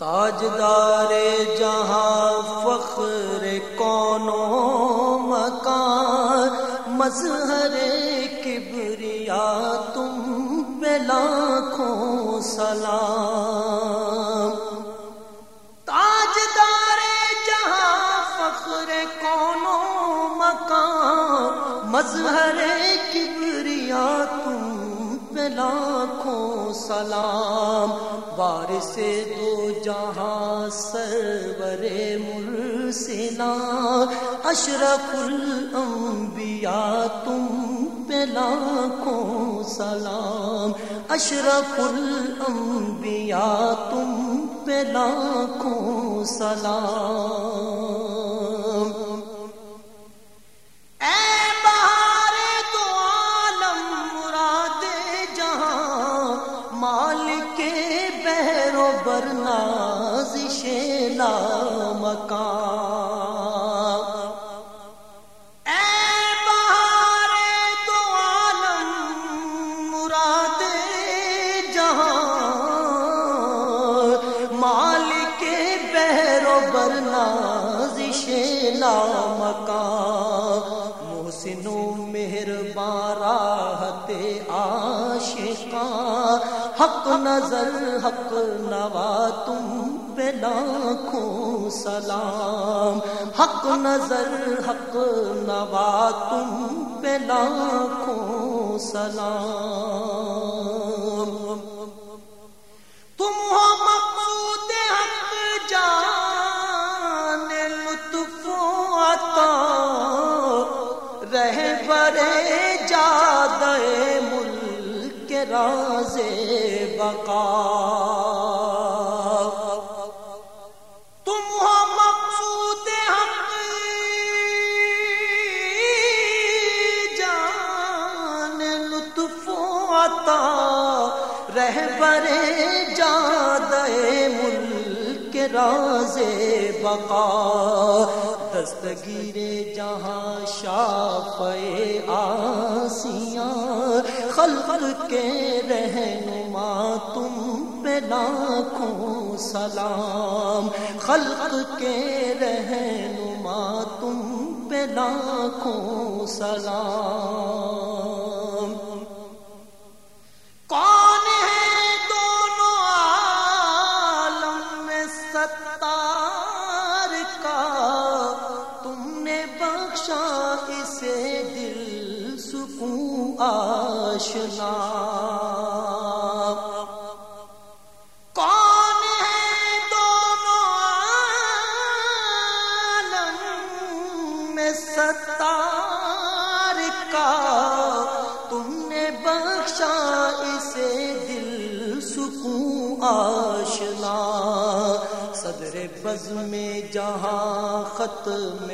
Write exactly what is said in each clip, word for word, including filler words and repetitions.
تاجدار جہاں فخر کون و مکان، مظہر کبریا تم پہ لاکھوں سلام۔ تاجدار جہاں فخر کون و مکان، مظہر کبریا تم پہ لاکھوں سلام۔ وارث دو جہاں سرور مرسلاں، اشرف الانبیاء تم پہ لاکھوں سلام۔ اشرف الانبیاء تم پہ لاکھوں سلام۔ برنازش لامکان، اے بہار دو عالم مراد جہاں، مالک بحر و برنازش لامکان۔ محسن و مہربان راحت عاشقاں، حق نظر حق نوا تم پہ لاکھوں سلام۔ حق نظر حق نوا تم پہ لاکھوں سلام۔ تم ہو مقصود حق جان لطف و عطا، رہبر جادہ ملک راز بقا۔ تم ہو مقصود حق جان لطف و عطا، رہبر جادہ ملک راز بقا۔ دستگیر جہاں شافع آسیاں، خلق کے رہنما تم پہ لاکھوں سلام۔ خلق کے رہنما تم پہ لاکھوں سلام۔ کون ہے دونوں عالم میں ستار کا، تم نے بخشا اسے دل سکون آشنا۔ کون ہے دونوں عالم میں ستار کا، تم نے بخشا اسے دل سکون آشنا۔ صدر بزم جہاں ختم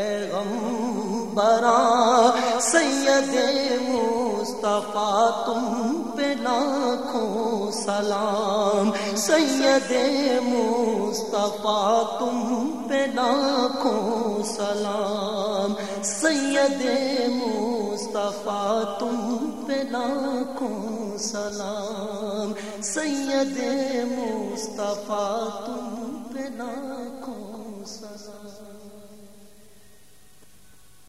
پیغمبراں، سید مصطفیٰ تم پہ لاکھوں سلام۔ سید مصطفیٰ تم پہ لاکھوں سلام۔ سید مصطفیٰ تم پہ لاکھوں سلام۔ سید مصطفیٰ تم پہ لاکھوں سلام۔